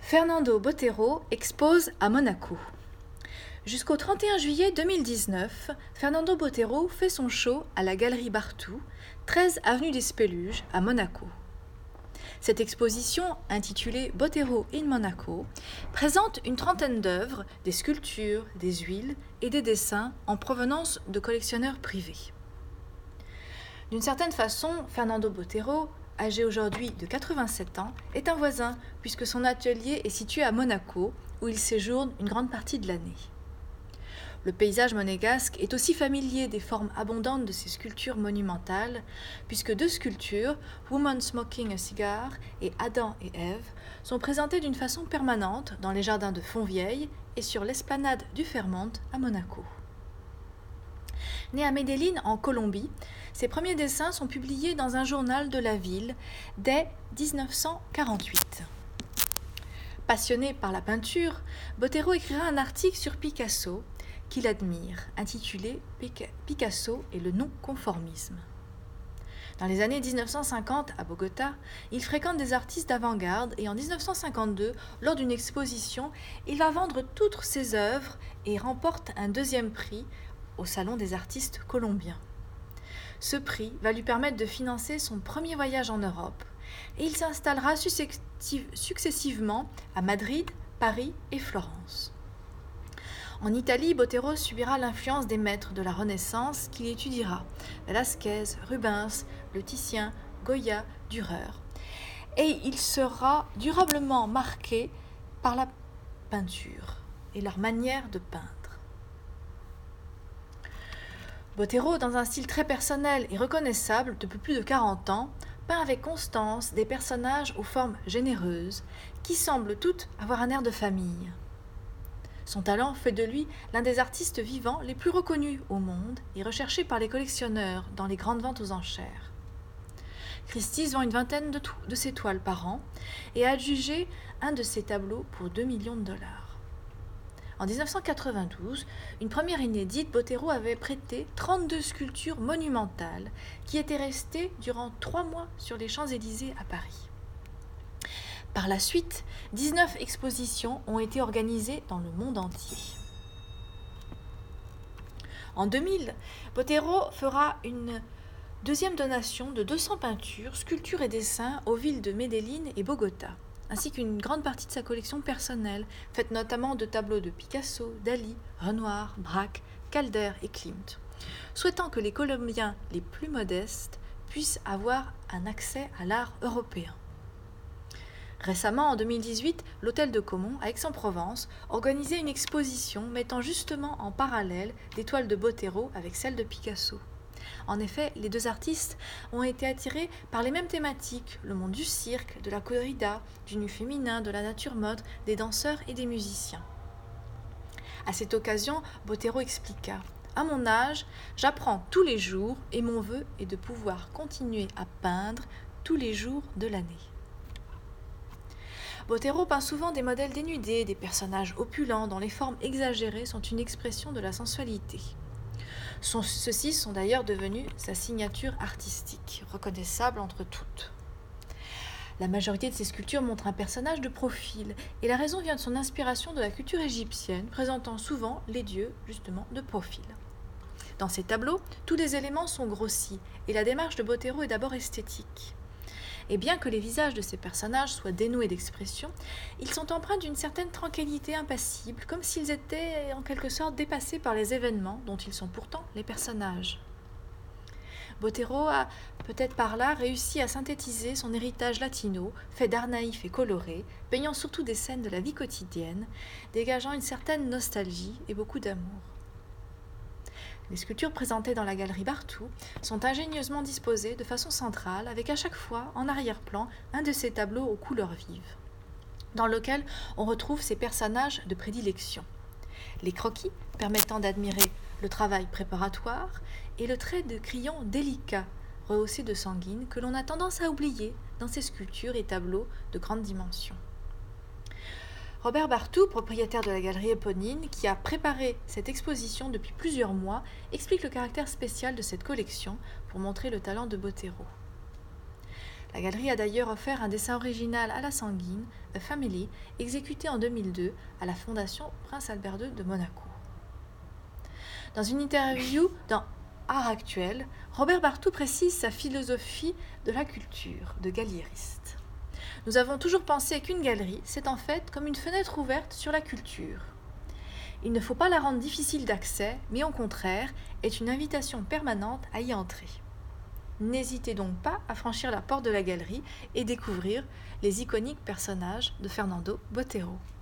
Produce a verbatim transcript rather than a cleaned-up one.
Fernando Botero expose à Monaco. Jusqu'au trente et un juillet deux mille dix-neuf, Fernando Botero fait son show à la Galerie Barthou, treize avenue des Spéluges, à Monaco. Cette exposition, intitulée Botero in Monaco, présente une trentaine d'œuvres, des sculptures, des huiles et des dessins en provenance de collectionneurs privés. D'une certaine façon, Fernando Botero, âgé aujourd'hui de quatre-vingt-sept ans, est un voisin puisque son atelier est situé à Monaco où il séjourne une grande partie de l'année. Le paysage monégasque est aussi familier des formes abondantes de ces sculptures monumentales puisque deux sculptures, Woman Smoking a Cigar et Adam et Ève, sont présentées d'une façon permanente dans les jardins de Fontvieille et sur l'esplanade du Fairmont à Monaco. Né à Medellín, en Colombie, ses premiers dessins sont publiés dans un journal de la ville dès dix-neuf cent quarante-huit. Passionné par la peinture, Botero écrira un article sur Picasso qu'il admire, intitulé « Picasso et le non-conformisme ». Dans les années dix-neuf cent cinquante, à Bogota, il fréquente des artistes d'avant-garde et en dix-neuf cent cinquante-deux, lors d'une exposition, il va vendre toutes ses œuvres et remporte un deuxième prix au Salon des artistes colombiens. Ce prix va lui permettre de financer son premier voyage en Europe et il s'installera successivement à Madrid, Paris et Florence. En Italie, Botero subira l'influence des maîtres de la Renaissance qu'il étudiera, Velázquez, Rubens, Le Titien, Goya, Dürer, et il sera durablement marqué par la peinture et leur manière de peindre. Botero, dans un style très personnel et reconnaissable depuis plus de quarante ans, peint avec constance des personnages aux formes généreuses qui semblent toutes avoir un air de famille. Son talent fait de lui l'un des artistes vivants les plus reconnus au monde et recherchés par les collectionneurs dans les grandes ventes aux enchères. Christie's vend une vingtaine de, de ses toiles par an et a adjugé un de ses tableaux pour deux millions de dollars. En dix-neuf cent quatre-vingt-douze, une première inédite, Botero avait prêté trente-deux sculptures monumentales qui étaient restées durant trois mois sur les Champs-Élysées à Paris. Par la suite, dix-neuf expositions ont été organisées dans le monde entier. En deux mille, Botero fera une deuxième donation de deux cents peintures, sculptures et dessins aux villes de Medellín et Bogota, ainsi qu'une grande partie de sa collection personnelle, faite notamment de tableaux de Picasso, Dali, Renoir, Braque, Calder et Klimt, souhaitant que les Colombiens les plus modestes puissent avoir un accès à l'art européen. Récemment, en deux mille dix-huit, l'Hôtel de Caumont, à Aix-en-Provence, organisait une exposition mettant justement en parallèle des toiles de Botero avec celles de Picasso. En effet, les deux artistes ont été attirés par les mêmes thématiques, le monde du cirque, de la corrida, du nu féminin, de la nature mode, des danseurs et des musiciens. À cette occasion, Botero expliqua « À mon âge, j'apprends tous les jours et mon vœu est de pouvoir continuer à peindre tous les jours de l'année. » Botero peint souvent des modèles dénudés, des personnages opulents dont les formes exagérées sont une expression de la sensualité. Son, ceux-ci sont d'ailleurs devenus sa signature artistique, reconnaissable entre toutes. La majorité de ses sculptures montrent un personnage de profil, et la raison vient de son inspiration de la culture égyptienne, présentant souvent les dieux, justement, de profil. Dans ses tableaux, tous les éléments sont grossis, et la démarche de Botero est d'abord esthétique. Et bien que les visages de ces personnages soient dénoués d'expression, ils sont empreints d'une certaine tranquillité impassible, comme s'ils étaient en quelque sorte dépassés par les événements dont ils sont pourtant les personnages. Botero a, peut-être par là, réussi à synthétiser son héritage latino, fait d'art naïf et coloré, peignant surtout des scènes de la vie quotidienne, dégageant une certaine nostalgie et beaucoup d'amour. Les sculptures présentées dans la galerie Barthou sont ingénieusement disposées de façon centrale, avec à chaque fois, en arrière-plan, un de ces tableaux aux couleurs vives, dans lequel on retrouve ses personnages de prédilection. Les croquis, permettant d'admirer le travail préparatoire, et le trait de crayon délicat, rehaussé de sanguine, que l'on a tendance à oublier dans ces sculptures et tableaux de grande dimension. Robert Barthou, propriétaire de la galerie éponyme, qui a préparé cette exposition depuis plusieurs mois, explique le caractère spécial de cette collection pour montrer le talent de Botero. La galerie a d'ailleurs offert un dessin original à la sanguine, A Family, exécuté en deux mille deux à la Fondation Prince Albert deux de Monaco. Dans une interview dans Art Actuel, Robert Bartou précise sa philosophie de la culture de galliériste. Nous avons toujours pensé qu'une galerie, c'est en fait comme une fenêtre ouverte sur la culture. Il ne faut pas la rendre difficile d'accès, mais au contraire, est une invitation permanente à y entrer. N'hésitez donc pas à franchir la porte de la galerie et découvrir les iconiques personnages de Fernando Botero.